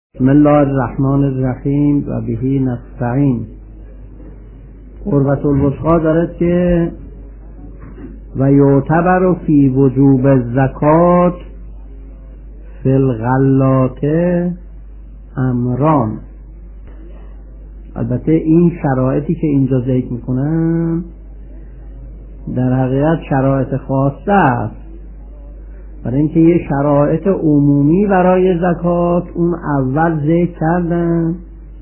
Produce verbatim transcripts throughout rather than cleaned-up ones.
بسم الله الرحمن الرحیم و بهی نستعین. قربت الوثقی دارد که و یعتبر فی وجوب الزکات فی الغلات امران. البته این شرایطی که اینجا ذکر میکنن در حقیقت شرایط خاصه است، برای اینکه یه شرایط عمومی برای زکات اون اول ذکر کردن،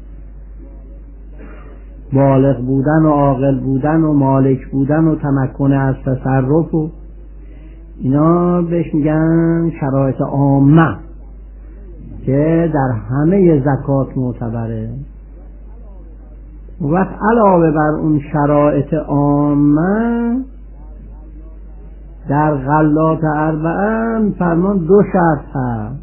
بالغ بودن و عاقل بودن و مالک بودن و تمکن از تصرف و اینا بهش میگن شرایط عامه که در همه زکات معتبره. وقت علاوه بر اون شرایط عامه در غلات اربعه فرمان دو شرط هست.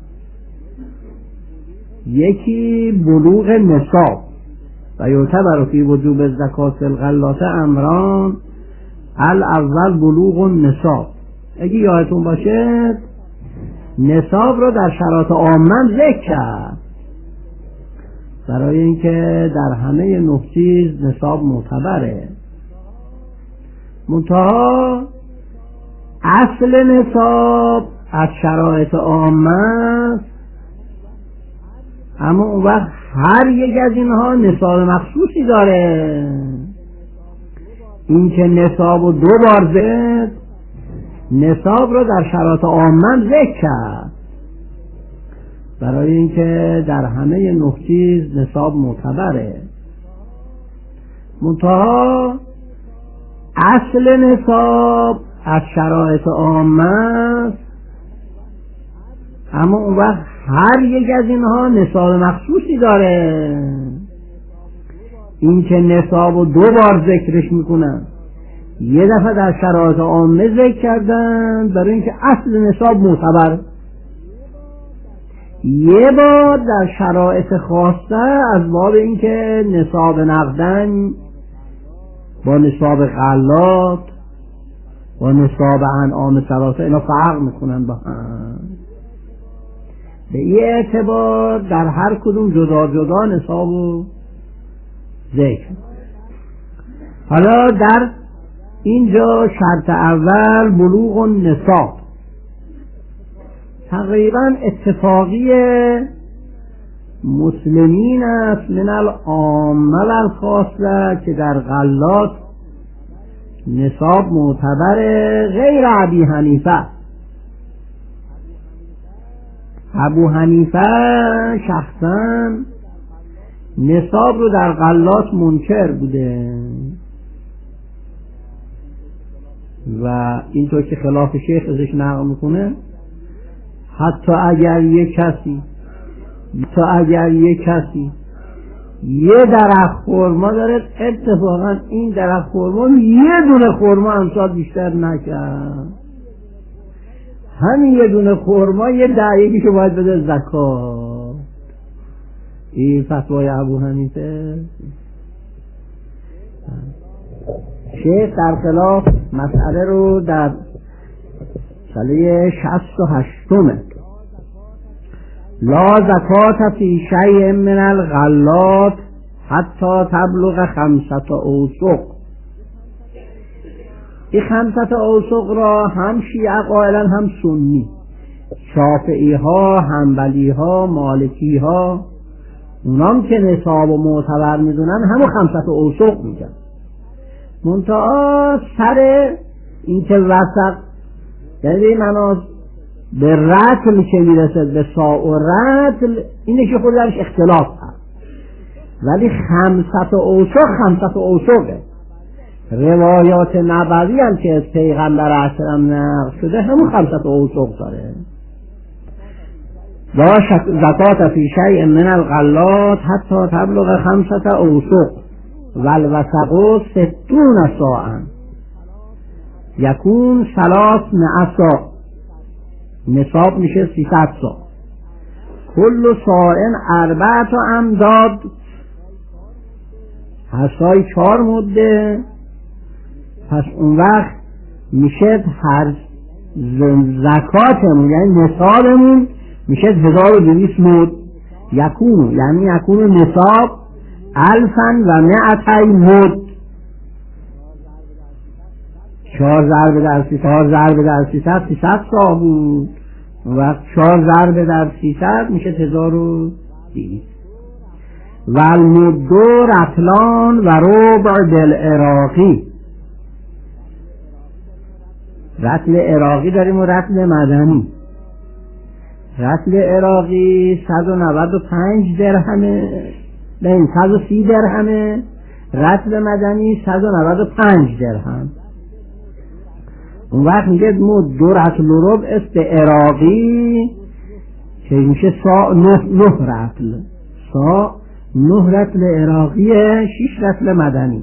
یکی بلوغ نصاب و یعتبر فی وجوب الزکات فی الغلات امران. الاول بلوغ النصاب. اگه یادتون باشه نصاب رو در شرایط عامه ذکر کرد برای اینکه در همه نه چیز نصاب معتبره. منتها اصل نصاب از شرایط عامه، اما اون وقت هر یک از اینها نصاب مخصوصی داره. این که نصاب و دو بار زد، نصاب رو در شرایط عامه ذکر کرد برای اینکه در همه نه چیز نصاب معتبره. منتها اصل نصاب از شرایط عامه، اما اون وقت هر یک از اینها نصاب مخصوصی داره. این که نصاب و دو بار ذکرش میکنن، یه دفعه در شرایط عامه ذکر کردن برای اینکه اصل نصاب معتبر، یه بار در شرایط خاصه از باب اینکه نصاب نقدن با نصاب غلات و نصاب انعام ثلاثه اینا فرق میکنن با هم. به این اعتبار در هر کدوم جدا جدا نصاب و ذکر. حالا در اینجا شرط اول بلوغ النصاب تقریبا اتفاقی مسلمین است من العامه و الخاصه که در غلات نصاب معتبره غیر ابی حنیفه. ابو حنیفه شخصا نصاب رو در غلات منکر بوده و اینطور که خلاف شیخ ازش نقل میکنه حتی اگر یک کسی حتی اگر یک کسی یه درخت خرما داره، اتفاقا این درخت خرما یه دونه خرما امسال بیشتر نکرد، همین یه دونه خرما یه ده یکیشو باید بده زکات. این فتوای ابو حنیفه. شیخ در خلاف مسئله رو در ساله شصت و هشتمه لا زکات فی شیء من الغلات حتی تبلغ خمسة اوسق. این خمسة اوسق را هم شیعه قائلن هم سنی، شافعی ها، حنبلی ها، مالکی ها، اونام که نصاب و معتبر میدونن همون خمسة اوسق میگن. منتها سر این که وسق یعنی مناز به رتل که میرسد به ساء و رتل، اینه که خود درش اختلاف هست، ولی خمسة اوسق خمسة اوسقه. روایات نبوی هم که از پیغمبر اکرم نقل شده همون خمسة اوسق داره. لا زکات فی شیء من الغلات حتی تبلغ خمسة اوسق و الوسق ستون ساعا یکون ثلاث مئة ساع. نصاب میشه سیصد ساع. کل ساعن اربعت امداد، هر سای چهار مده. پس اون وقت میشه هر زکاتمون یعنی نصابمون میشه هزار و دویست مد. یکون یعنی یکون نصاب الفن و مئتی مد، چهار ضرب در سیصد، چهار ضرب در سیصد سیصد سا بود و چهار ضرب در سیصد میشه هزار و دویست. و المدو رطلان و ربع بالعراقی، رطل عراقی داریم و رطل مدنی. رطل عراقی صد و نود و پنج درهمه، نه صد و سی درهمه، رطل مدنی صد و نود و پنج درهم. اون وقت میگه مد دو رطل و ربع است عراقی که میشه سا نه, نه رطل، سا نه رطل عراقیه، شیش رطل مدنی.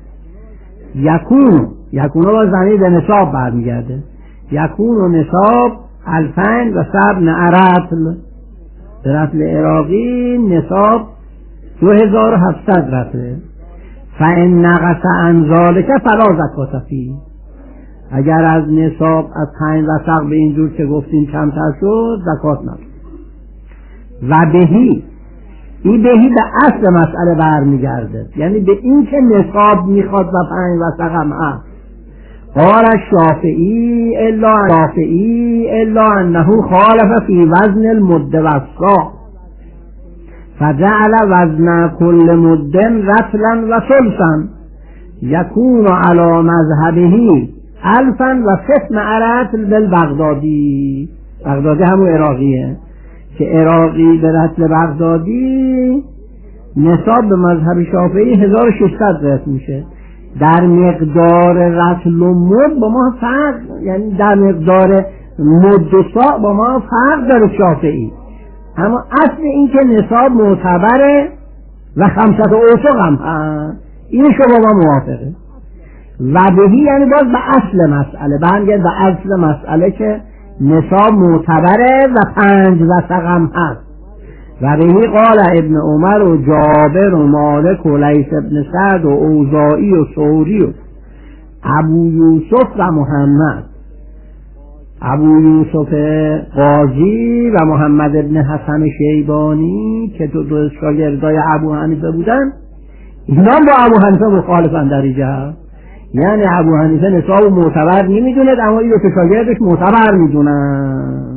یکون یکون با زنی به نصاب برمیگرده، یکون و نصاب الفین و سبن رطل، به رطل عراقی نصاب دو هزار و هفتصد رطله. فان نقص عن ذلک فلا زکات فیه، اگر از نصاب از پنج وثق به اینجور که گفتیم کمتر شد زکات نداره. و بهی، این بهی به اصل مسئله برمیگرده، یعنی به این که نصاب میخواد و پنج وثق هم هست. قال الشافعی الا شافعی الا انه خالف فی وزن المد والصاع فجعل وزن كل مد رطلا و ثلثا یکون علی مذهبه الفا و ستم رطل بالبغدادی. بغدادی همون عراقیه که عراقی به رطل بغدادی نصاب به مذهب شافعی هزار و ششصد رطل میشه. در مقدار رطل و مد با ما فرق، یعنی در مقدار مد و صاع با ما فرق داره شافعی، اما اصل این که نصاب معتبره و خمسط اوسق هم هست، این شما با موافقه. و بهی یعنی باز به اصل مسئله برمیگرد، به اصل مسئله که نصاب معتبره و پنج وثق هم هست. و بهی قال ابن عمر و جابر و مالک و لیث ابن سعد و اوزاعی و ثوری و ابو یوسف و محمد، ابو یوسف قاضی و محمد ابن حسن شیبانی که دو دو شاگردای ابو حنیفه بودن، اینا با ابو حنیفه مخالفن در اینجا. یعنی ابو حنیفه نصاب معتبر نمیدوند، اما این دو شاگردش معتبر میدونن.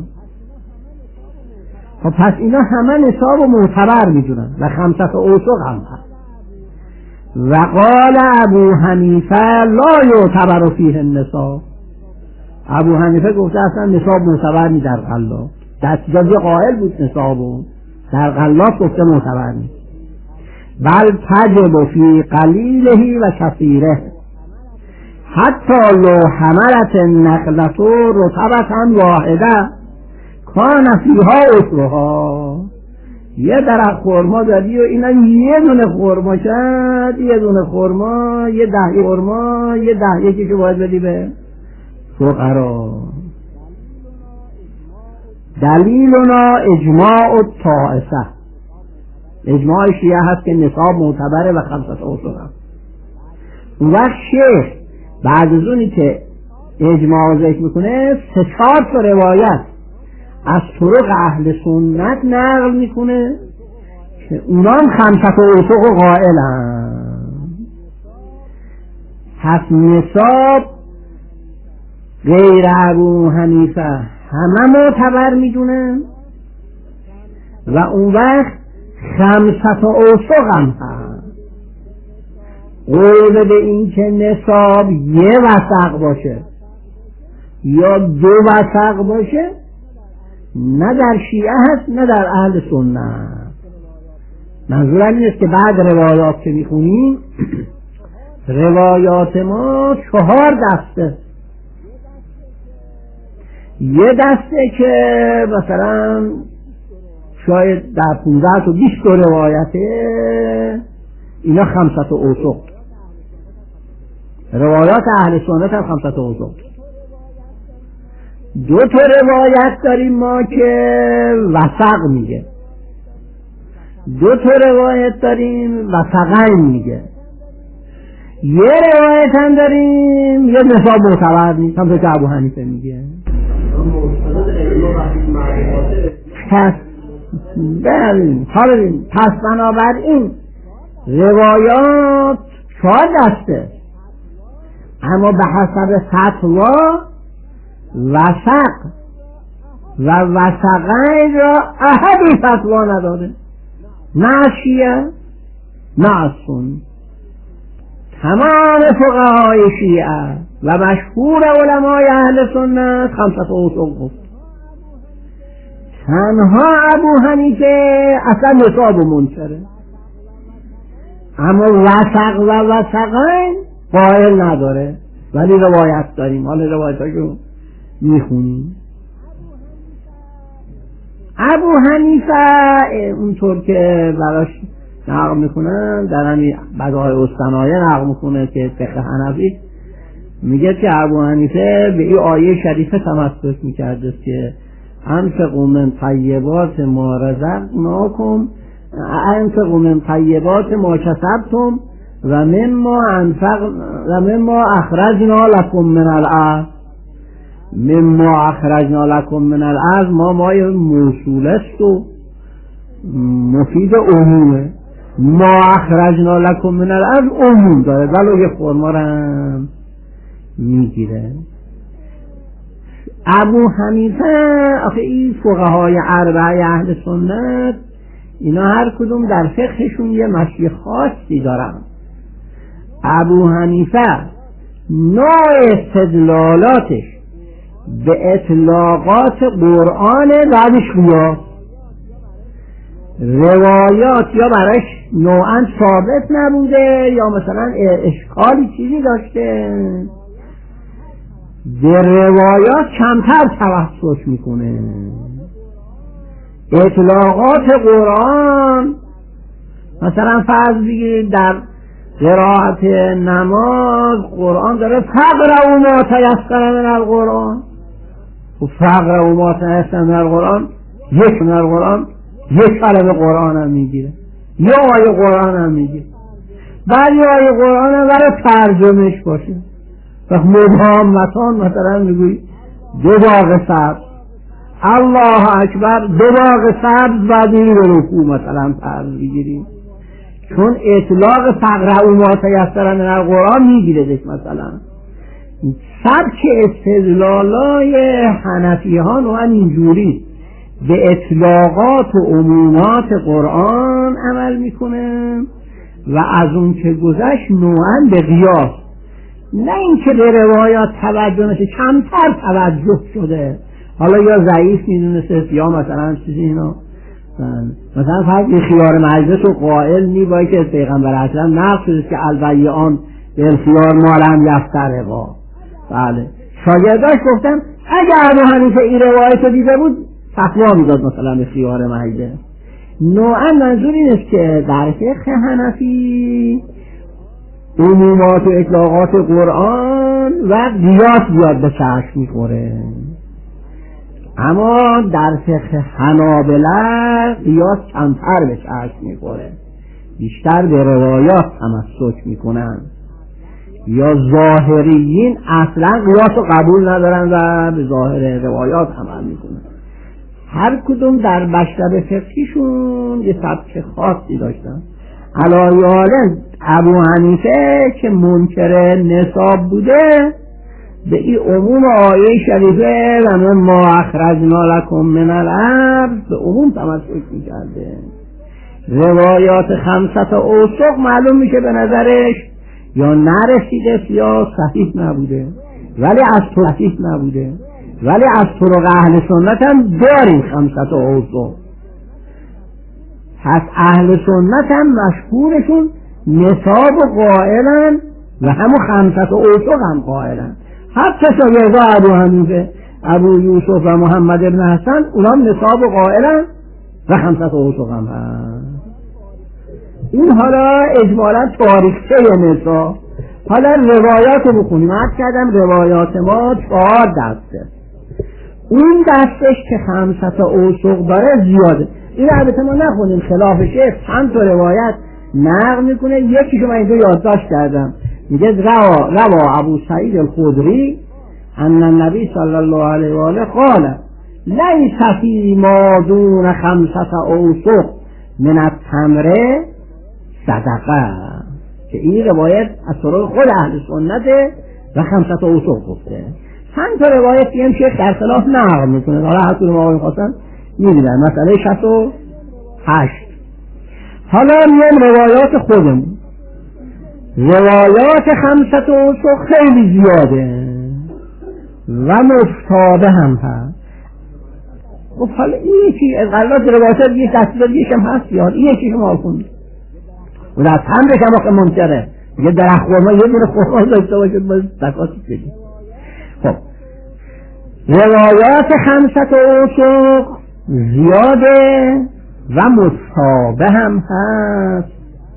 خب پس اینا همه نصاب معتبر میدونن و خمسة اوسق هم هست. و قال ابو حنیفه لا یعتبر فیه النصاب، ابو حنیفه گفته اصلا نصاب معتبر نی در غلات، دستجازی قائل بود نصابو، در غلات گفته معتبر نی. بل تجب فی قلیله و کثیره حتی لو حملت النخلة رطبة واحده کان فیها عشرها. یه درخت خرما دادی و اینا یه دونه خرما شد، یه دونه خرما، یه ده خرما، یه ده یکی که باید بدی به فقرا. دلیلنا اجماع الطائفه، اجماع شیعه هست که نصاب معتبره و خمسة اوسق هست. اون وقت شیخ بعد از اونی که اجماع ذکر میکنه سه چهار تا روایت از طرق اهل سنت نقل میکنه که اونا هم خمسة اوسق و قائلن. پس نصاب غیر ابو حنیفه همه معتبر میدونن و اون وقت خمسة اوسق هم هست. قول به این که نصاب یه وثق باشه یا دو وثق باشه نه در شیعه هست نه در اهل سنت. منظورم این است که بعد روایات که میخونیم روایات ما چهار دسته، یه دسته که مثلا شاید در پونزده و بیست روایته، اینا خمسة اوسق، روایات اهل سنت هم خمسة اوسق. دو تا روایت داریم ما که وثق میگه، دو تا روایت داریم وثقین میگه، یه روایت هم داریم یه نصاب معتبر نیست، هم که ابو حنیفه میگه. پس ببین حالا ببین پس بنابراین روایات چهار دسته، اما به حسب فتوا وثق و وثقین را احدی فتوا نداده، نه شیعه نه سنی. تمام فقهای شیعه و مشهور علمای اهل سنت خمسة اوسق گفت. تنها ابو حنیفه اصلا نصاب و منکره، اما وثق و وثقین قائل نداره، ولی روایت داریم. حالا روایت هاشو میخونیم. ابو حنیفه اونطور که براش نقل میکنن در همین بدایع الصنایع نقل میکنه که فقه حنفی میگه که ابو حنیفه به این آیه شریفه تمسک میکرده که انفقوا من طیبات ما رزقناکم انفقوا من طیبات ما کسبتم و مما انفق و مما اخرجنا لكم من الارض. مما اخرجنا لكم من الارض ما مای موصول است و مفید عمومه. ما اخرجنا لكم من الارض عموم داره، ولو یه فرما رو هم میگیره. ابو حنیفه آخه این فقهای اربعه اهل سنت اینا هر کدوم در فقهشون یه مشی خاصی دارن. ابو حنیفه نوع استدلالاتش به اطلاقات قرآن بعدش قیاس، روایات یا براش نوعا ثابت نبوده یا مثلا اشکالی چیزی داشته، به روایات کمتر توسط میکنه. اطلاقات قرآن مثلا فرض بگیرید در قرائت نماز قرآن داره فقرأوا ما تیسر من القرآن، و فقرأوا ما تیسر من القرآن یک من القرآن یک کلمه قرآن هم میگیره، یا آیه قرآن هم میگیره. بعضی آیه قرآن هم برای ترجمهش باشه، وقت مبهامتان مثلا میگوی دو باغ سبز الله اکبر دو باغ سبز بعد این رو رکوع مثلا فرض بگیریم، چون اطلاق فقرأوا ما تیسر من القرآن میگیره. مثلا سبک استدلالای حنفی ها نوعا اینجوری به اطلاقات و عمومات قرآن عمل میکنه و از اون که گذشت نوعا به قیاس، نه اینکه به روایات توجه نشه، کمتر توجه شده، حالا یا ضعیف میدونسته یا مثلا چیزی اینا. مثلا فرض خیار مجلس و قائل نی باید که پیغمبر اصلا نقل شده که البیعان به خیار مالم یفتره با. بله شاگرداش گفتم اگه ابو حنیفه این روایت رو دیده بود فتوا میداد مثلا به خیار مجلس. نوعا منظور این است که در فقه حنفی عمومات و اطلاقات قرآن و قیاس بیاد به چشم میخوره، اما در فقه حنابلة قیاس کمتر به چشم میخوره، بیشتر به روایات تمسک میکنن، یا ظاهریین اصلا قیاس رو قبول ندارن و به ظاهر روایات عمل میکنن. هر کدوم در مشرب فقهیشون یه سبک خاصی داشتن. علایه ابو حنیفه که منکر نصاب بوده به این عموم آیه شریفه و من ما اخرجنا لکم من الارض به عموم تمسک میکرده. روایات خمسة اوسق معلوم میشه به نظرش یا نرسیده یا صحیح نبوده، ولی از صحیح نبوده، ولی از طرق اهل سنت هم داریم خمسة اوسق. پس اهل سنت هم مشهورشون نصاب قائلن و همون خمسة اوسق هم قائلن. حتی شاگردا ابو حنیفه ابو یوسف و محمد ابن حسن اونام نصاب قائلن و خمسة اوسق هم هست. این حالا اجمالا تاریخچه نصاب. حالا روایات رو بخونیم. عرض کردم روایات ما چهار دسته، اون دستش که خمسة اوسق داره زیاده. این البته ما نخونیم خلافشه، چند تا روایت نقل میکنه. یکی که من اینجا یادداشت کردم میگه روا روا ابو سعید الخدری ان النبی صلی الله علیه و آله قال لیس فی ما دون خمسة اوسق من التمر صدقه، که این روایت از طرق خود اهل سنت و خمسة اوسق گفته. چند تا روایت دیگه شیخ در خلاف نقل میکنه، حالا هر کدوم آقا میخواستن میدونن. مسئله شصت و هشت. حالا میان روایات خودمون. روایات خمسة اوسق خیلی زیاده و مفتابه هم هست. خب حالا این یکی از غلات روایات یک دستور یک هم هست یاد این یکی شما کنید و در تمرش هم آخه منکره یه درخت خورما یه دونه خورما داشته باشد باید زکاتش بدید. خب روایات خمسة اوسق زیاده و مفتابه هم هست.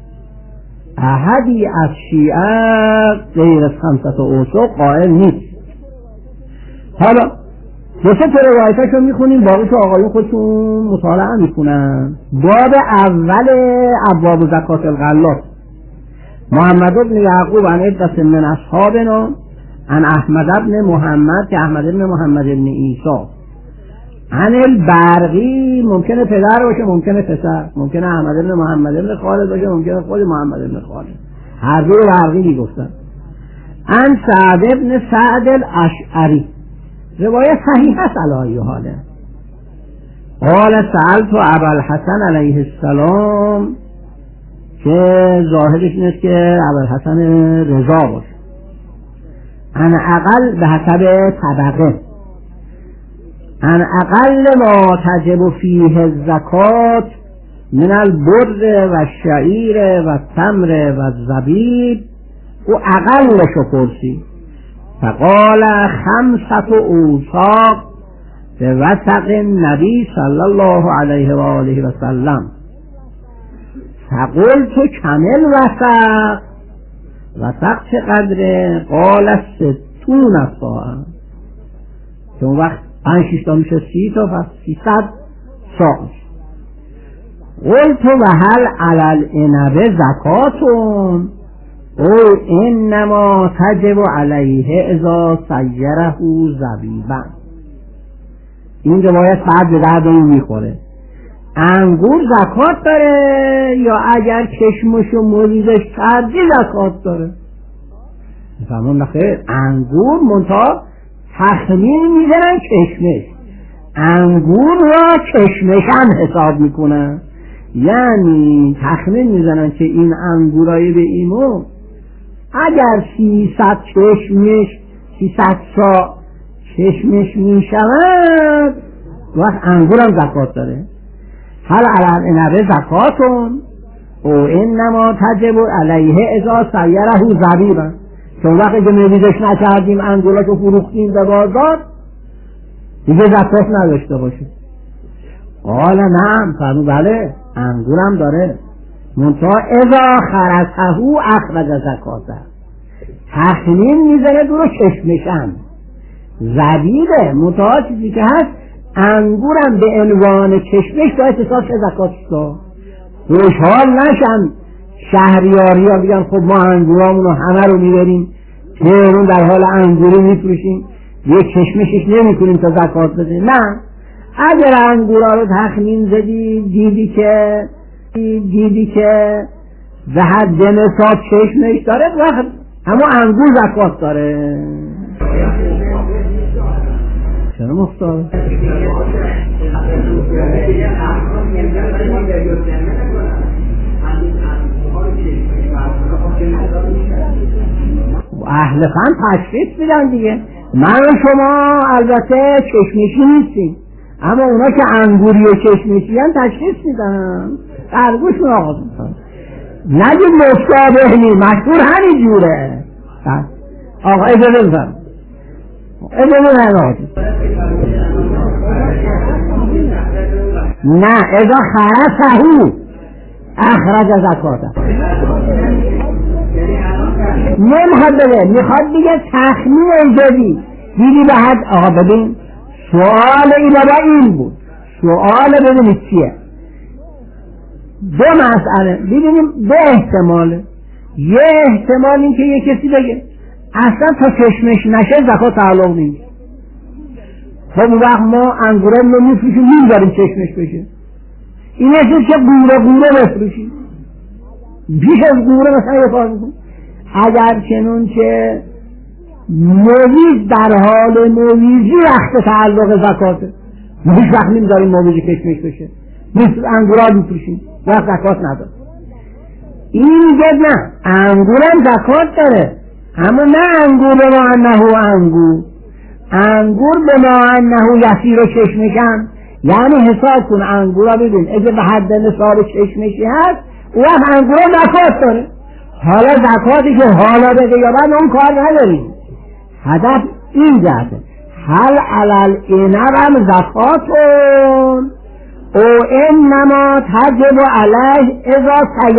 احدی از شیعه غیر از خمسة اوسق قائل نیست. حالا دو سه تا روایتاشو میخونیم، باقی تو آقایون خودشون مطالعه میکنن. باب اول ابواب زکات الغلات. محمد بن یعقوب عن عدة من اصحابنا عن احمد بن محمد که احمد بن محمد بن عیسی عن البرقی، ممکنه پدر باشه ممکنه پسر، ممکنه احمد بن محمد بن خالد باشه ممکنه خود محمد بن خالد، هر دو برقی میگفتن. عن سعد بن سعد الاشعری، روایت صحیح است علی ای حاله. قال سألت ابا الحسن علیه السلام، که ظاهرش نیست که ابا الحسن رضا باشه. عن اقل به حسب طبقه، عن اقل ما تجب فیه الزکات من البر و الشعیر و التمر و الزبیب، او اقلشو پرسی. فقال خمسة اوساق به وثق النبی صلی الله علیه و آله و سلم. فقلت کمل وثق، وثق چقدره؟ قال ستون ساعه، که اون وقت پنج شیش تا میشه سی تا، پس سیصد ساعه. قلت و هل علی العنب زکاتون؟ او انما تجب علیه اذا سیره زبیبا. این روایت بعد به دردمون میخوره. انگور زکات داره یا اگر کشمش و مریضش کردی زکات داره؟ فهمون نخیر، انگور منتها تخمین میزنن کشمش، انگور را کشمش هم حساب میکنن، یعنی تخمین میزنن که این انگورای به ایمو اگر سیصد چشمش سیصد سا چشمش میشود وقت انگورم زکات داره. هل علی العنب زکاتون او انما تجب علیه اذا سیره زبیبا، چون وقتی که مریضش نکردیم انگوراشو فروختیم به بازار دیگه زکات نداشته باشه. قال نعم، فرمود بله انگورم داره، منتها اذا خرسه اخرج زکاته، تخمین میزنه دورو چشمشم زبیبه، منتها چیزی که هست انگورم به عنوان چشمش باید حساب شه زکاتش داد. خوشحال نشن شهریاری ها بگن خب ما انگورامونو همه رو میبریم تهرون در حال انگوری میفروشیم یه چشمشش نمی کنیم تا زکات بده. نه، اگر انگورا رو تخمین زدی دیدی که دیدی که به حد نصاب چشمش داره وقت همون انگور زکات داره. چرا مفتاد؟ اهل فن تشخیص میدن دیگه. من و شما البته چشمشی نیستیم، اما اونا که انگوری و چشمشی هم تشخیص میدن. درگوش من آقا میکنم نگیم مشابه نی، مشهور همین جوره. آقا اجازه بزن اجازه بزن نه اذا خرسه اخرج زکاته نمیخواد بده، میخواد دیگه تخمین ایجادی دیدی به حد. آقا ببین سوال اینا این بود، سوال ببینید چیه، دو مسئله ببینیم، دو احتماله. یه احتمال این که یه کسی بگه اصلا تا چشمش نشه زکات تعلق نیست، خب اون وقت ما انگوره رو میفروشیم میذاریم چشمش بشه. این هستش که قوره قوره بفروشیم، بیش از قوره مثلا یه کار میکنیم. اگر چنون که مویز در حال مویزی وقت تعلق زکاته، ما هیچ وقت نمیذاریم مویزی کشمش بشه، مثل انگورا میفروشیم وقت زکات نداره. این میگه نه انگورم زکات داره، اما نه انگور به ما انهو انگور، انگور به ما انهو یسیر و چشمشن. یعنی حساب کن انگورا ببین اگه به حد نصاب چشمشی هست اون انگورا زکات داره. حالا زکاتی که حالا بده یا بعد اون کار نداریم. هدف این جهته هل علل اینرم زکاتون او انما تجب علیه اذا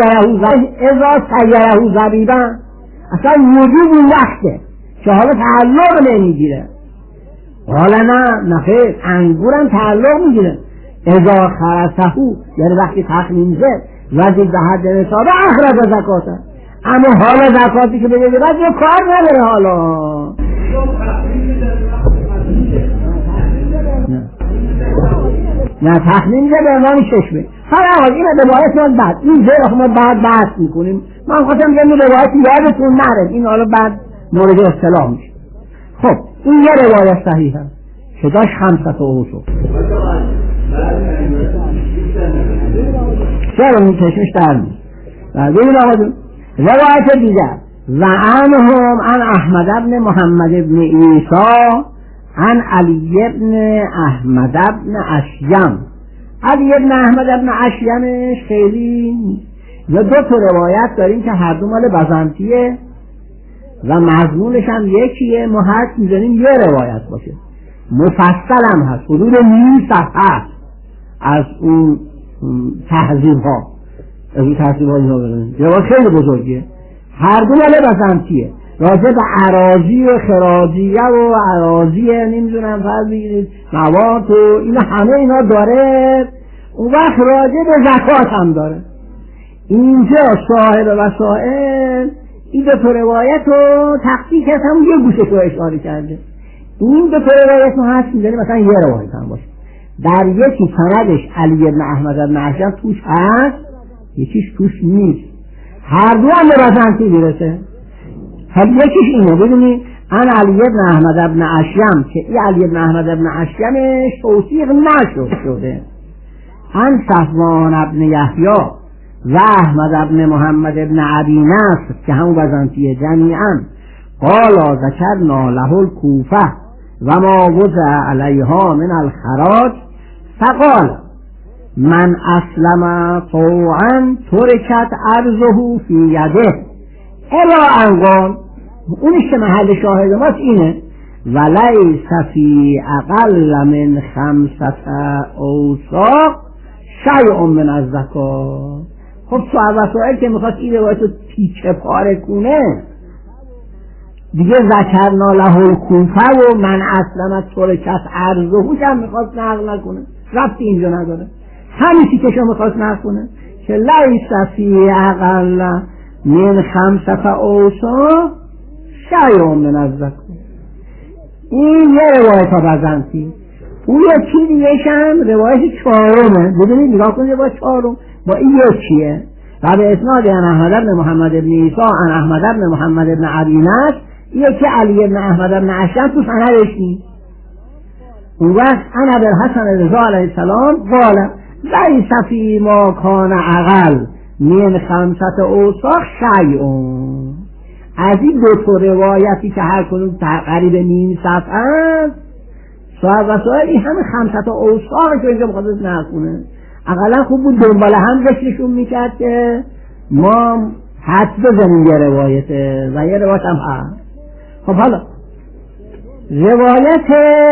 سیره زبیبا. اصلا وجود اون وقته که حالا تعلق نمیگیره. حالا نه نخیر انگورم تعلق میگیره. اذا خرسهو یعنی وقتی تخمین زد وزید به حد نصابه اخرج زکاته. اما حالا زکاتی که بده بعد یه کار نداره. حالا نه تخمین زد به عنوان چشمه. حالا این روایت ما بعد این زیر ما بعد بحث میکنیم. من خواستم بگم این روایت یادتون نره، این حالا بعد مورد اصطلاح میشه. خب این یه روایت صحیح هست که داشت خمسة اوسق چرا این چشمش در میشه. ببین آقا روایت دیگر و عنهم عن احمد ابن محمد ابن عیسی عن علی ابن احمد ابن اشیم. علی ابن احمد ابن اشیمش خیلی یا دو تا روایت داریم که هر دو مال بزنطیه و مضمونش هم یکیه. ما حد میزنیم یه روایت باشه، مفصل هم هست، حدود نیم صفحه از اون تحضیب ها از اون تحضیب ها اینا بزنیم. روایت خیلی بزرگیه، هر دو مال بزنطیه، راجع به اراضی و خراجیه و اراضی نمیدونم فرض بگیرید مواد و اینا همه اینا داره. اون وقت راجع به زکات هم داره. اینجا صاحب وسائل این دو تا روایت رو تحقیق کرد، همون یه گوشه رو اشاره کرده. این دو تا روایت رو هست می‌ذاریم مثلا یه روایت هم باشه. در یکی سندش علی ابن احمد بن اشیم توش هست، یکیش توش نیست. هر دو هم به بزنطی میرسه. حالا یکیش اینه ببینید ان علی ابن احمد بن اشیم که این علی ابن احمد بن اشیمش توثیق نشد شده. ان صفوان ابن یحیی و احمد ابن محمد ابن ابی نصر که همون بزنطیه جمیعا قالا ذکرنا له الکوفه و ما وضع علیها من الخراج فقال من اسلم طوعا ترکت ارضه فی یده الا انقال. اونش که محل شاهد ماست اینه ولیس فی اقل من خمسة اوساق شیء من الزکات. خب صاحب وسائل که میخواست این روایت رو پیچه پاره کنه دیگه ذکرنا له الکوفه و من اصلا ترکت ارضه هم میخواست نقل نکنه، ربطی اینجا نداره. همیشه که شما میخواست نقل کنه که لیس فی اقل من خمسة اوساق شیء من الزکات. این یه روایت ها بزنطی. اون یکی دیگهش هم روایت چهارمه. ببینید نگاه کنید روایت چهارم با این یکیه و به اسناد ان احمد بن محمد بن عیسی ان احمد بن محمد بن ابی نصر. یکی علی بن احمد بن اشیم تو سندش نیست. اون وقت ان ابوالحسن رضا علیه السلام قال لیس فی ما کان اقل من خمسة اوساق شیء. از این دو تا روایتی که هر کدوم قریب نیم صفحه است صاحب وسائل این همه خمسة اوساق که اینجا بخواد نکنه. اقلا خوب بود دنبال هم ذکرشون میکرد که ما حد بزنیم یه روایته و یه روایت هم هست. خب حالا روایت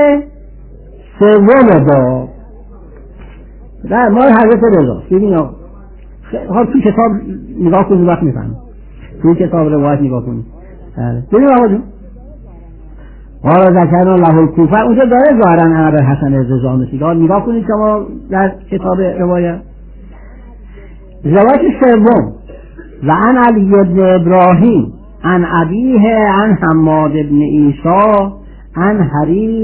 سوم با در مال حضرت رضا ببین ها تو کتاب نگاه کنید وقت میفهمید تو کتاب روایت نگاه کنید ببین آقا جون قال ذکرنا له الکوفه اونجا داره ظاهرا ابو حسن رضا نسیگار. نگاه کنید شما در کتاب روایت روایت سوم و عن علی بن ابراهیم عن ابیه عن حماد بن عیسی عن حریث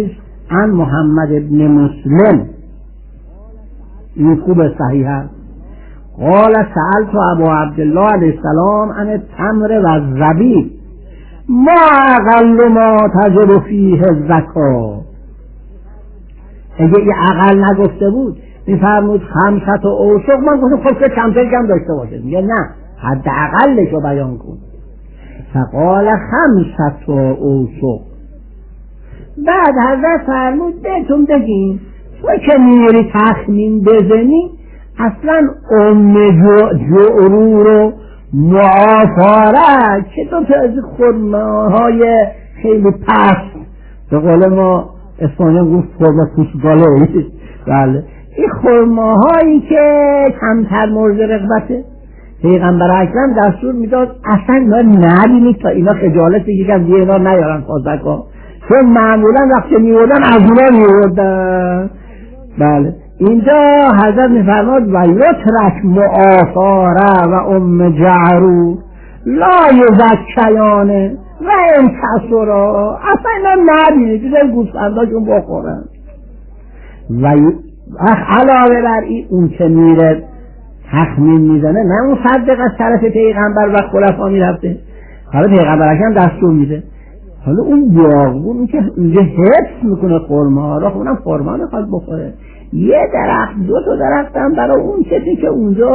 عن محمد ابن مسلم، این خوب صحیح هست. قال سألت ابو عبدالله علیه السلام عن التمر و الزبیب ما اقل ما تجب فیه الزکات. اگه این اقل نگفته بود میفرمود خمسة اوسق، من گفتم خب که کمتر کم داشته باشه، میگه نه حد اقلش رو بیان کن. فقال خمسة اوسق. بعد حضرت فرمود بهتون بگیم تو که میری تخمین بزنی اصلا ام جعرور و معافاره که تو از خرماهای خیلی پست، به قول ما اسپانیا گفت خرما پوسگاله، بله، این خرماهایی که کمتر مورد رغبته، پیغمبر اکرم دستور میداد اصلا اینا نبینید تا اینا خجالت بگید از دیگه اینا نیارن فازدکا، چون معمولا وقتی میوردن از اونا میوردن. بله، اینجا حضرت میفرماد و یترک معافاره و ام جعرور لا یزکیانه و این کسورا، اصلا اینا نبینید دیگه گوسفنداشون بخورن. و علاوه بر این اون که میره تخمین میزنه نه اون صدق از طرف پیغمبر و خلفا میرفته، حالا پیغمبر اکرم دستور میده، حالا اون باغبون اون که اینجا حفظ میکنه خرما را، اونم خرما نخواد بخوره، یه درخت دو تا درخت هم برای اون کسی که اونجا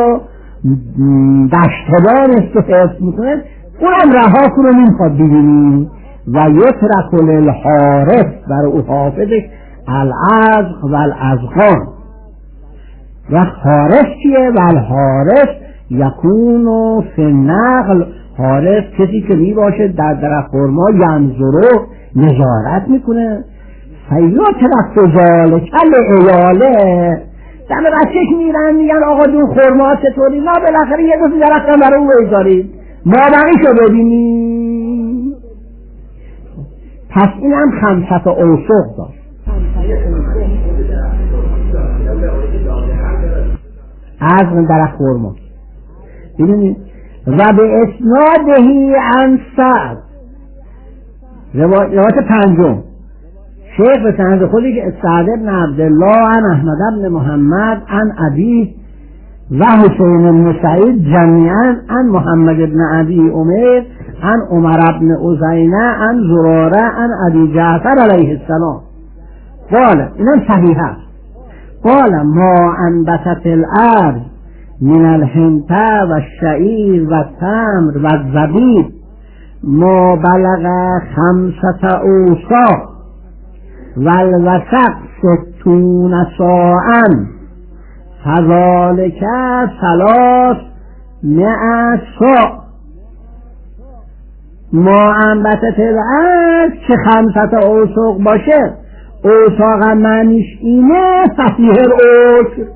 دشتبان است و حفظ میکنه اونم رها کنه نمیخواد ببینی. و یترک للحارث، برای او حافظش العزق و الازغان. و حارث کیه؟ و الحارث یکونو فی النقل، حارث کسی که می باشه در درخت خرما ینظرو نظارت میکنه. فیترک ذالک العیاله، دم بچهش میرن میگن آقا دون خرما چطوری، نه بالاخره یه دو درخت هم برای او بذارید ما بقیشو ببینیم. پس این هم خمسة اوسق داشت. از درخت خرما ببینید. و به اسنادهی عن سعد، روایت پنجم، شیخ به سند خودی که سعد بن عبدالله عن احمد بن محمد عن ابی و حسین بن سعید جمیعا عن محمد بن ابی عمر عن عمر بن عزینه عن زراره عن ابی جعفر علیه السلام قال، اینم صحیح است، قال ما انبتت الارض من الحنطه و الشعیر و التمر و الزبیب ما بلغ خمسة اوساق و الوسق ستون صاعا فذلك ثلاث مئة صاع. ما انبتت الارض که خمسة اوساق باشه، اوساق معنیش اینه فصیح العشر.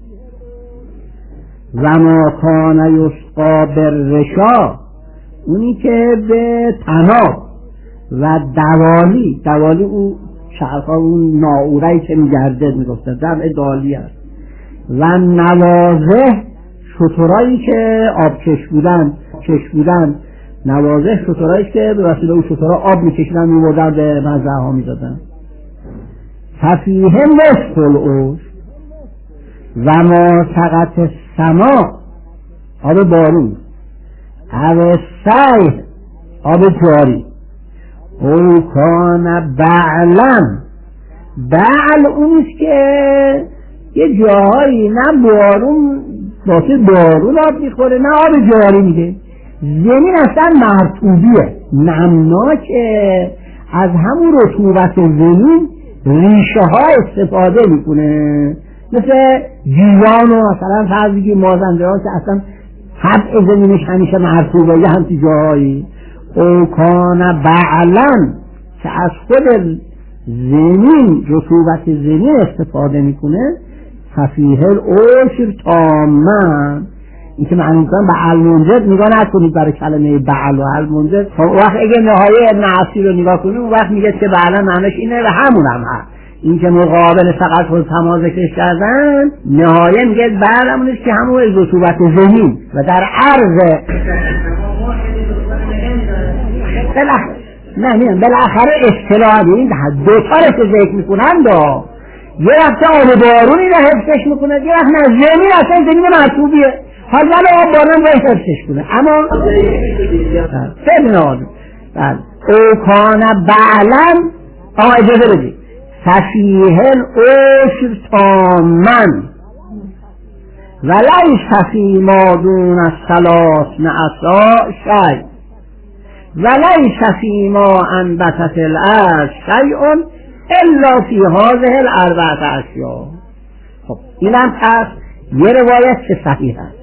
و ما کان یسقا بالرشا، اونی که به طناب و دوالی، دوالی او شعرها اون ناورهی که میگرده میگفته جمع دالی است. و نوازه، شترهایی که آب کش بودن کش بودن نوازه شترهایی که به وسیله اون شترها آب میکشیدن میبردن به مزرعه ها میدادن. ففیه نصف العشر. و ما سقط السما، آب بارون، او سیح، آب جاری، او کان بعلم، بعل اونیست که یه جاهایی نه بارون باشه بارون آب میخوره نه آب جاری میده، زمین اصلا مرطوبیه نمناکه، از همون رطوبت زمین ریشه ها استفاده میکنه، مثل جیوان و مثلا فرضی مازنده ها که اصلا حب زمینش همیشه مرطوبه یه همچی جاهایی. او کان بعلن که از خود زمین رطوبت زمین استفاده میکنه، ففیه العشر تامن. این که معنی میکنم به المنجد نگاه نکنید برای کلمه بعل و المنجد، وقت اگه نهایه ابن عصیر رو نگاه کنید اون وقت میگه که بعلن معنیش اینه و همون هم هست. این که مقابل فقط خود تماز ذکرش کردن نهایه میگه بعلمونش که همون رطوبت زمین و در عرض نه میگم بالاخره اصطلاح این دو تا رو ذکر میکنن دا یه وقت آب بارونی رو حفظش میکنه، یه وقت نه زمین اصلا زمین مرطوبیه، حالا آب بارون رو حفظش کنه. اما فعل آدم بله او کان بعلم آقا اجازه بدید ففیه العشر تامن ولیس فیما دون الثلاث نعصا شیء ولیس فیما انبتت الارض شیء الا فی هذه الاربعه اشیاء. خب اینم پس یه روایت که صحیح است.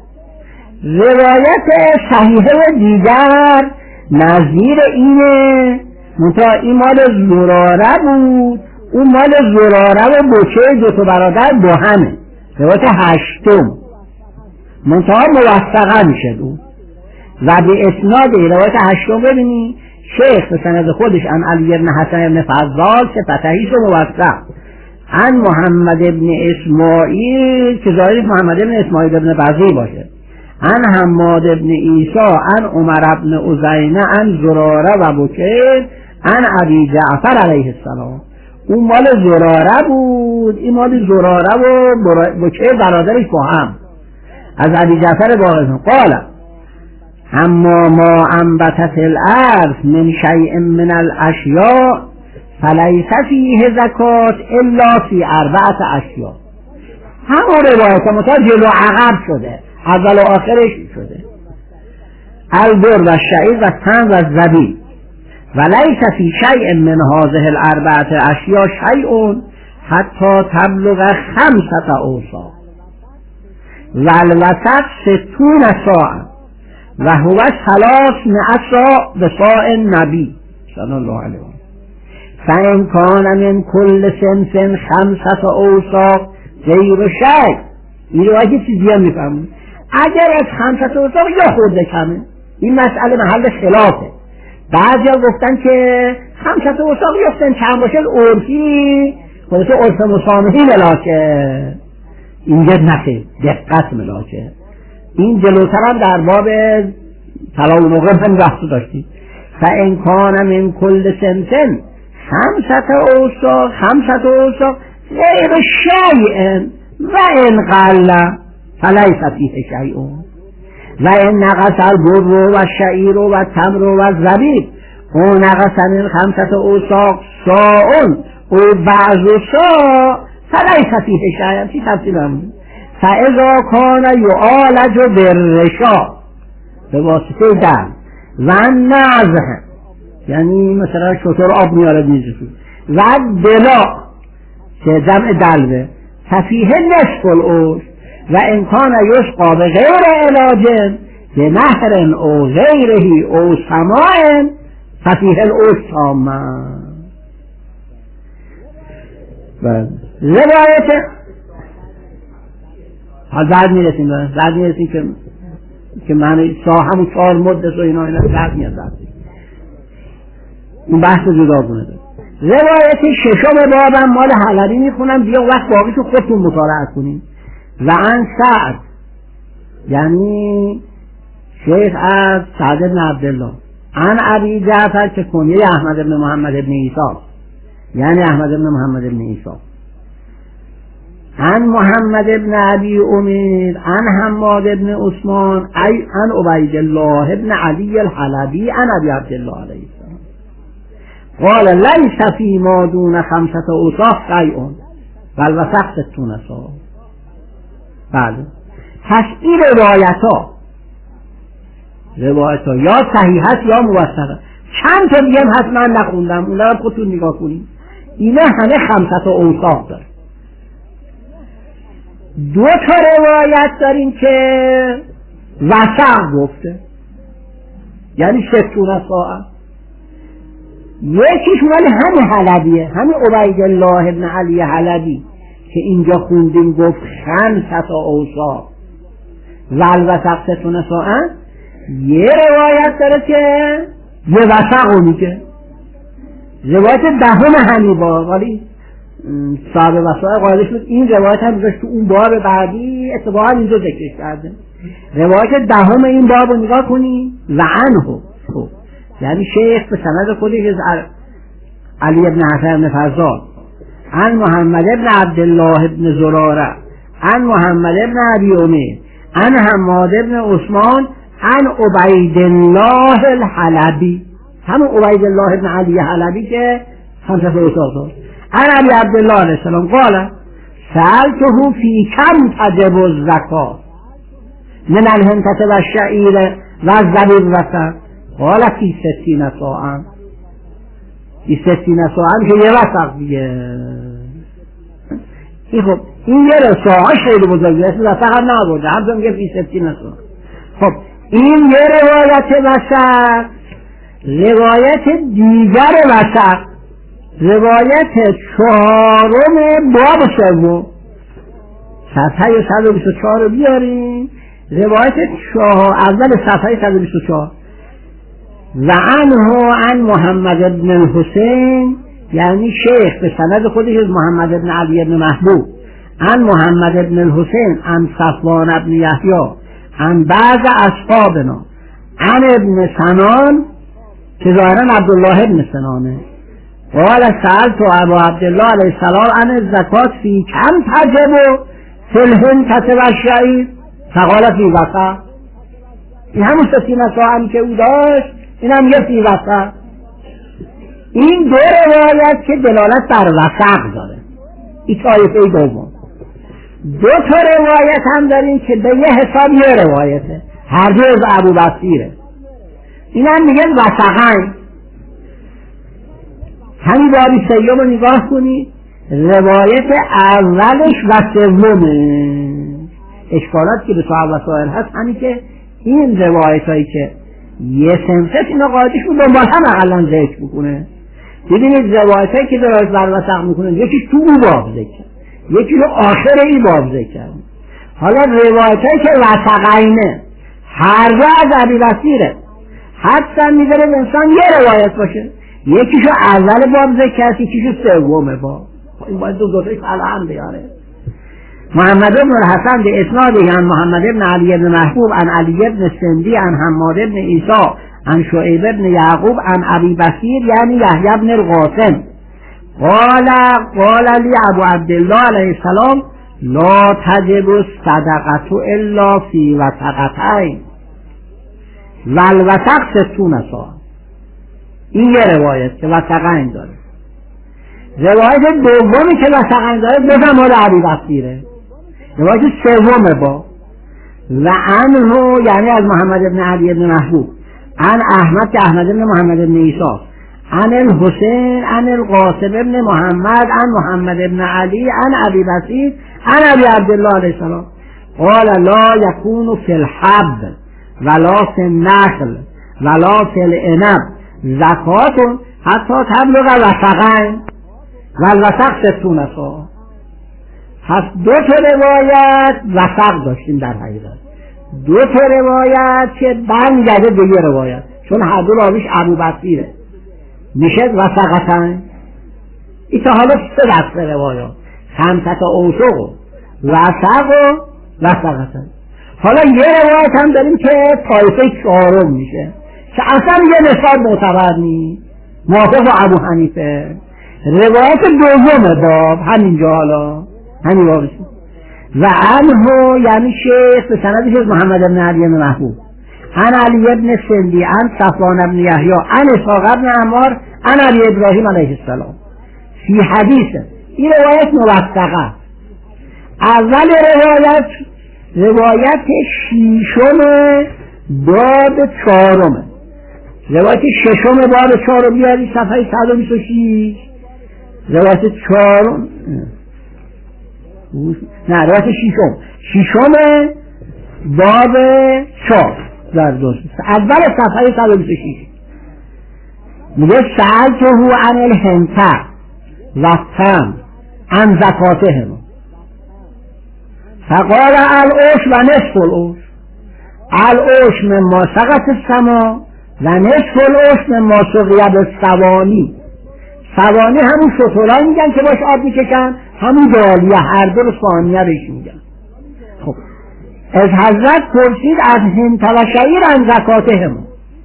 روایت صحیحه دیگر نظیر اینه، منتها این مال زراره بود، اون مال زراره و بچه دو تا برادر دو همه، روایت هشتم منتها موثقه میشه دو و به اسناد روایت هشتم ببینی شیخ به سند خودش عن علی بن حسن بن فضال که فتحیش موثق، عن محمد ابن اسماعیل که ظاهرش محمد ابن اسماعیل ابن بزی باشه، عن حماد ابن عیسی عن عمر ابن عزینه عن زراره و بکیر عن ابی جعفر علیه السلام. اون مال زراره بود، این مال زراره و بکیر برادرش با هم از ابی جعفر باقی قال اما ما انبتت الارض من شیء من الاشیاء فلیس فیه زکات الا فی اربعه اشیاء. همون روایت متا جلو عقب شده، اول و آخرش شده، البر و شعیر و تمر و زبیب ولیس فی شیء من هذه الاربعه اشیاء شیء حتی تبلغ خمسه اوساق و الوسط ستون ساعه و هو ثلاث مئة بصاع النبی صلی الله علیه و فإن کان من کل صنف خمسة اوساق غیر شیء. این روایت چیزی هم میفهمون اگر از خمسة اوساق یا خورده کمه، این مسئله محل خلافه. بعضی ها گفتن که خمسة اوساق یفتن چند باشه عرفی خودتو عرف مسامحی ملاکه، اینجا نخیر دقت ملاکه. این جلوتر هم در باب طلاق و نقل هم بحث داشتیم. فإن کان من کل صنف خمسة اوساق خمسة اوساق غیر شیء و ان قل فلیس فیه شیء و ان نقص البر و الشعیر و التمر و الزبیب و نقص من خمسة اوساق ساء و بعض ساء فلیس فیه شیء. چی تفصیل هم فاذا کان یعالج بالرشا به واسطه دم و نازه، یعنی مثلا شطور آب میاره میزه و دلا که جمع دلوه ففیه نصف العشر و امکان یسقا به غیر علاج به نهر او غیرهی او سماع ففیه العشر تاما. روایت حال بعد میرسیم بعد میرسیم که که معنی سا همون چهار مدت و اینا اینا بعد میاد بعد این بحث جدا کنه. روایت ششم بابم مال حلبی میخونم دیگه وقت باقیشو خودتون مطالعه کنیم. و عن سعد یعنی شیخ از سعد بن عبدالله عن ابی جعفر که کنیه احمد بن محمد بن عیسی یعنی احمد بن محمد بن عیسی عن محمد بن ابي امير عن حماد بن عثمان اي عن عبيد الله بن علي الحلبي عن ابي عبد الله عليه السلام قال ليس فيما دون خمسة اوساق شيء بل وسق ستون ساق. بله پس این روایت ها روایت ها یا صحیح هست یا موثقه. چند تا دیگه هم هست من نخوندم اونا رو خودتون نگاه کنید. اینا همه خمسة اوساق داره. دو تا روایت داریم که وسق گفته یعنی ستون ساعت، یکیش مال همین حلبیه، همین عبید الله بن علی حلبی که اینجا خوندیم گفت خمسة اوساق و الوسق ستون ساعت. یه روایت داره که یه وسق میگه، روایت دهم حنیبا، ولی صاحب وسائل قائلش بود این روایت هم داشت تو اون باب بعدی اتفاقا اینجا ذکرش کرده. روایت دهم این باب رو نگاه کنی و عنه یعنی شیخ به سند خودش از علی بن حسن بن فضال عن محمد بن عبدالله بن زراره عن محمد بن ابی امیر عن حماد بن عثمان عن عبید الله الحلبی، همون عبید الله بن علی حلبی که خمسه رسول عن ابی عبدالله علیه السلام قال سألته فی کم تجب الزکات من الحنطة و الشعیر و الزبیب و قال فی ستین صاعا، فی ستین صاعا که یه وسق دیگه. این خب این یه رساعش خیلی بزرگی است، وسق هم نبوده، هم میگه فی ستین صاعا. خب این یه روایت وسق. روایت دیگر وسق روایت چهارم باب سوم صفحه صد و بیست و چهار رو بیاریم. روایت چهار اول صفحه صد و بیست و چهار و عنه عن محمد بن الحسین، یعنی شیخ به سند خودش از محمد بن علی بن محبوب عن محمد بن الحسین عن صفوان بن یحیی عن بعض اصحابنا عن ابن سنان که ظاهرا عبدالله ابن سنانه قال سألت ابو عبدالله علیه السلام عن الزکات فی کم تجب فی الحنطة و الشعیر فقال فی وسق. این همون ستین صاعی که او داشت، این هم یه فی وسق. این دو روایت که دلالت بر وسق داره، این طایفه دوم. دو تا روایت هم داریم که به یه حساب یه روایته، هر دو از ابو بصیره. این هم میگه وسقین. همین بابی سیوم رو نگاه کنید، روایت اولش و سومه. اشکالات که به صاحب وسائل هست همین که این روایت هایی که یه سنفت اینا قاعدش رو دنبال هم اقلا ذکر بکنه. ببینید روایت هایی که دراز بر وسق میکنه یکی تو او باب ذکر، یکی رو آخر ای باب ذکر. حالا روایت هایی که وسقینه هر دو از ابی بصیره، حتی میذاره انسان یه روایت باشه، یکیشو اول باب ذکر است، یکیشو سوم باب. این باید دو دوتایش الان بیاره. محمد بن الحسن به اسناده عن محمد بن علی بن محبوب عن علی بن سندی عن حماد بن عیسی عن شعیب بن یعقوب عن ابی بصیر یعنی یحیی بن القاسم قال قال لی ابو عبدالله علیه السلام لا تجب الصدقة الا فی وسقتین و الوسق ستون صاع. این یه روایت که وسقین داره. روایت دومی که وسقین داره بزن مال ابی بصیره. روایت سوم با و عنه یعنی از محمد بن علی بن محبوب عن احمد که احمد بن محمد بن عیسی عن الحسین عن القاسم بن محمد عن محمد بن علی عن ابی بصیر عن ابی عبدالله علیه السلام قال لا یکون فی الحب ولا فی النخل ولا فی العنب زکات حتی تبلغ وسقین و الوسق ستون صاع. هست دو تا روایت وسق داشتیم در حقیقت، دو تا روایت که برمیگرده به یه روایت، چون هر دو راویش ابو بصیره میشه وسقتن. این تا حالا سه دسته روایات، خمسة اوسق و وسق و وسقتن. حالا یه روایت هم داریم که طایفه چهارم میشه که اصلا یه نسبت معتبر نیست، موافق با ابو حنیفه. روایت دوم باب همینجا، حالا همین بابش و عنه یعنی شیخ به سندش از محمد بن علی بن محبوب عن علی بن سندی عن صفوان بن یحیی عن اسحاق بن عمار عن ابی ابراهیم علیه السلام فی حدیث. این روایت موثقه. اول روایت روایت ششم باب چهارمه، روایت ششم باب چهارم بیاری صفحه صد و بیست و شش. روایت چهارم نه روایت ششم ششم باب چهار در دوست اول صفحه صد و بیست و شش میگه سألته عن الحنطة و التمر عن زکاتهم فقال العشر و نصف العشر العشر مما سقط السما و نصف العشر مما سقی بالصوانی. صوانی همون شتران میگن که باش آب میکشن، همون دالیه، هر دو رو ثانیه بهش میگن. خب از حضرت پرسید از حنطة و شعیر عن زکاتهم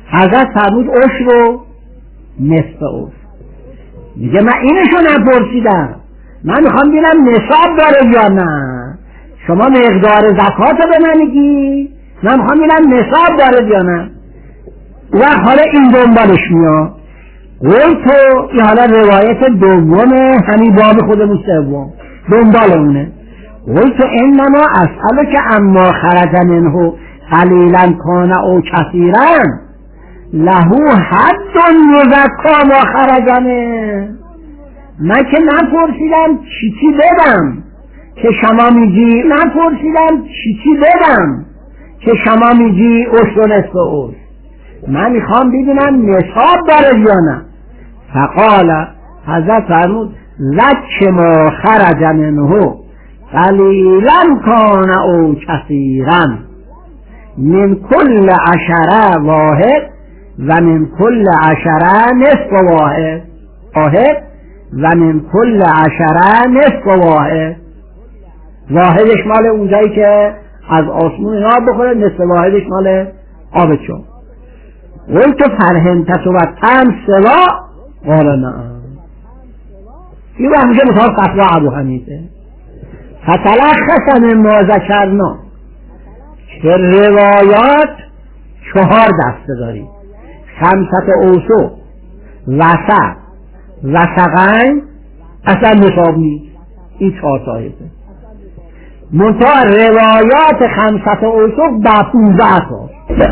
حضرت فرمود عشر رو نصف عشر. میگه من اینشو نپرسیدم، من میخوام ببینم نصاب داره یا نه. شما مقدار زکات رو به من میگی، من میخوام ببینم نصاب داره یا نه. و حالا این دنبالش میاد. قول تو این حالا روایت دومه، همین باب خودمون سوم دنبال اونه. قول تو انما اسألو که اما خرج منه قلیلا کان او کثیرا لهو حد یزکا ما خرج منه. من که نپرسیدم چی چی بدم که شما میگی، نپرسیدم چی چی بدم که شما میگی عشر و نصف عشر. من میخوام ببینم نصاب داره یا نه. فقال حضرت فرمود لک ما خرج منه قلیلا کان او کثیرا من کل عشره واحد و من کل عشره نصف واحد واحد و من کل عشره نصف واحد. واحدش مال اونجایی که از آسمون اینا بخوره، نصف واحدش مال آب چون. قلت فرهمت و تم سوا قال نعم. این وقت میشه مثال فتوا ابو حنیفه. فتلخص من ما ذکرنا که روایات چهار دسته داریم: خمسط اوسق، وسق، وسقین، اصلا نصاب نیست. این چهار طایفه. منتها روایات خمسط اوسق با پونزده تا.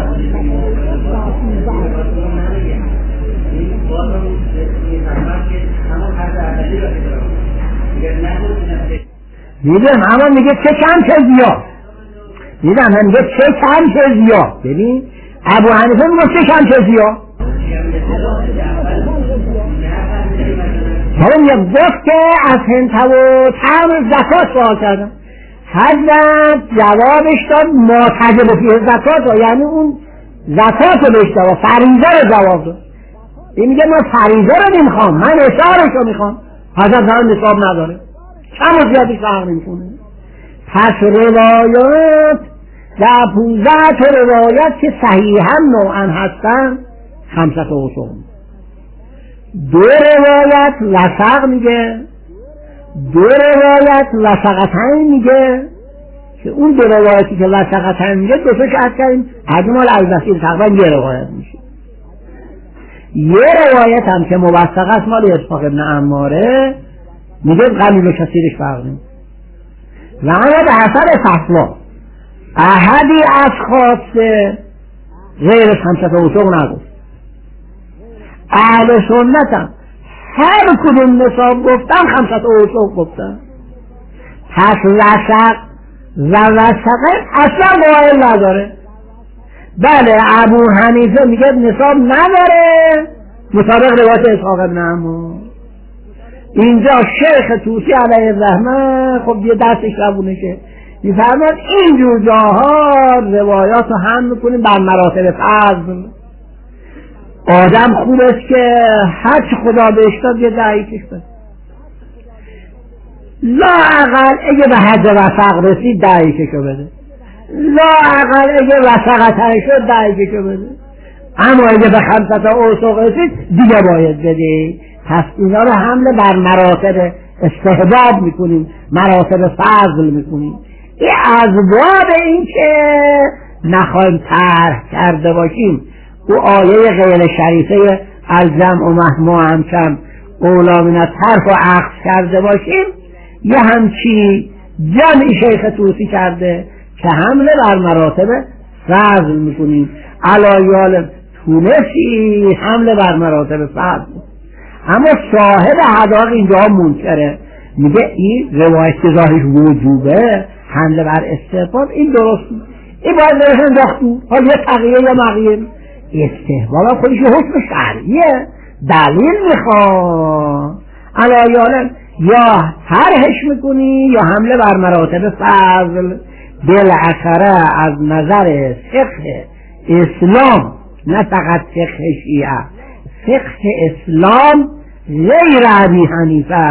میدم اما میگه چه کم چه زیاد، میدم هم میگه چه کم چه زیاد. ببین ابو حنیفه میگه چه کم چه زیاد. حالا میگه گفت که از هنتا و تمر زکات سوال کردم. حضرت جوابش داد ما تجب فیه زکات، یعنی اون زکات رو بهش داد، فریضه رو جواب داد. این میگه من فریضه رو نمیخوام، من اشارش رو میخوام. حضرت دارم نصاب نداره، کم و زیادی فرق نمیکنه. پس روایات در پونزده تا روایت که صحیحا نوعا هستن خمسط اوسق. دو روایت وسق میگه، دو روایت وسقتین میگه که اون دو روایتی که وسقتین میگه دو تا شرط کردیم حجمال البسیل تقریبا یه روایت میشه. یه روایت هم که موثق است مال اسحاق ابن عماره میگه قلیل و کثیرش فرق نمیکنه. و اما به حسب فتوا احدی از خاصه غیر خمسط اوسق نگفت. اهل سنت هم هر کدوم نصاب گفتن خمسط اوسق گفتن. پس وسق و وسقه اصلا قائل نداره. بله ابو حنیفه میگه نصاب نداره مطابق روایت اسحاق ابن عمار. اینجا شیخ طوسی علیه الرحمه خب یه دستش روونشه، میفرماد اینجور جاها روایات رو هم میکنیم بر مراتب فضل. آدم خوب است که هرچی خدا بهش داد یه دعیکش بده. لا اقل اگه به حد وسق رسید دعیکشو بده، لا اقل اگه وسقتن شد دعیکشو بده. اما اگه به خمسط اوسق رسید دیگه باید بده. پس اینا رو حمله بر مراتب استحباب میکنیم، مراتب فضل میکنیم. این از باب این که نخواهیم طرح کرده باشیم او آیه غیر شریفه الجمع و مهما همچم اولا من طرف و عقص کرده باشیم، یه همچی جمعی شیخ طوسی کرده که حمله بر مراتب فضل میکنیم. علایال تونسی حمله بر مراتب فضل. اما صاحب حداق اینجا منکره، میگه این روایت که ظاهرش وجوبه حمله بر استحباب این درست نیست، این باید درست انداختو. حالا یه تغییر یا مغییر استحباب خودش حکم شرعیه، دلیل میخواد. علایال یا طرحش میکنی یا حمله بر مراتب فضل. بالاخره از نظر فقه اسلام، نه فقط فقه شیعه، فقه اسلام غیر ابی حنیفه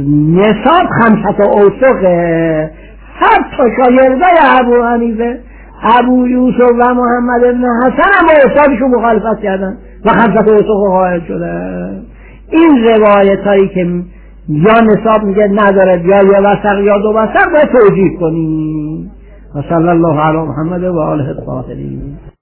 نصاب خمسط اوسقه. حتی شاگردای ابو حنیفه ابو یوسف و محمد ابن حسن هم با استادشون مخالفت کردن و خمسة وسق قائل شده. این روایت هایی که یا نصاب میگه نداره یا یا وسق یا دو وسق باید توجیه کنیم. و صلی الله علی محمد و آله الطاهرین.